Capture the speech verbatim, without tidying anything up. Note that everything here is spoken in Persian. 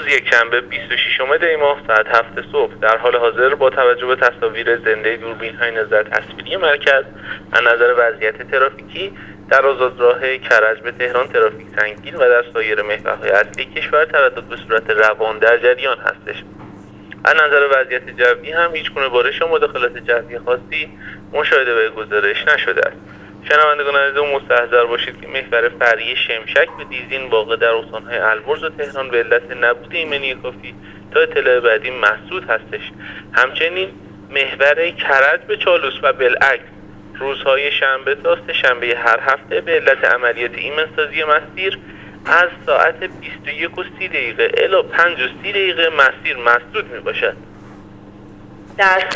یکشنبه بیست و ششم دی ماه ساعت هفت صبح. در حال حاضر با توجه به تصاویر زنده دوربین‌های نظر تصویری مرکز از نظر وضعیت ترافیکی در آزادراه کرج به تهران ترافیک سنگین و در سایر محورهای اصلی کشور تردد به صورت روان در جریان هستش. از نظر وضعیت جوی هم هیچ گونه بارش و مداخلات جوی خاصی مشاهده و گزارش نشده است. شنوندگان عزیز مستحضر باشید که محور فرعی شمشک به دیزین واقع در استان‌های البرز و تهران به علت نبود ایمنی کافی تا اطلاع بعدی مسدود هستش. همچنین محور کرج به چالوس و بالعکس روزهای شنبه تا سه‌شنبه هر هفته به علت عملیات ایمنسازی مسیر از ساعت بیست و یک و سی دقیقه الی پنج و سی دقیقه مسیر مسدود می باشد. در